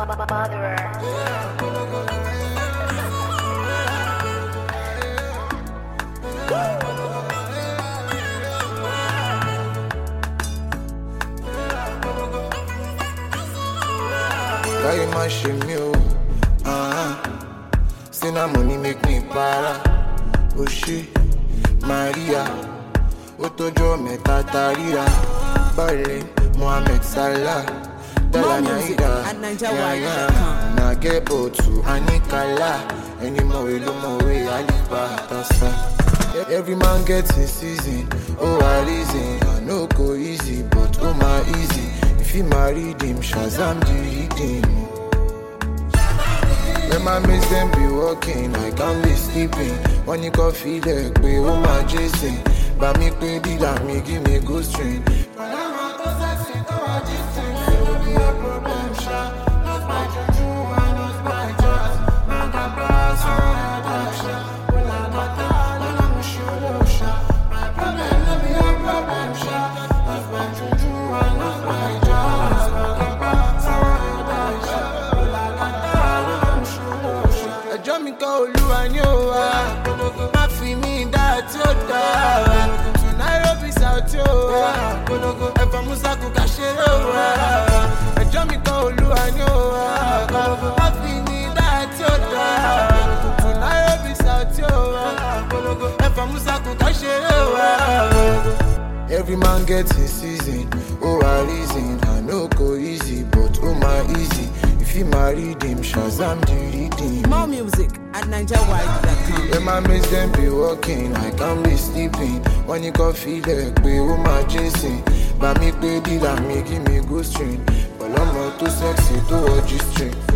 Carry my shame, yo. Say na money make me para. Oh shit, Maria. Otojo meta tarira. Bale, Mohamed Salah. More music at NigerWide.com. Na get botu Anikala. Any more we no more way Alibaba. Every man gets his season. Oh, I reason. I no go easy, but oh my easy. If you married him, Shazam the redeem. When my mates them be walking, I can't be sleeping. When you can feel like we oh my Jason. But me pay dealer, me give me good string. Every man gets his season. Oh, I reason. I no go easy, but oh my easy. If you married him, Shazam the redeem. More music at NigerWide.com. When my mates them be walking, I can't be sleeping. When you can feel like we oh my Jason. But me pay dealer, me give me good string. But I'm not too sexy to watch you string.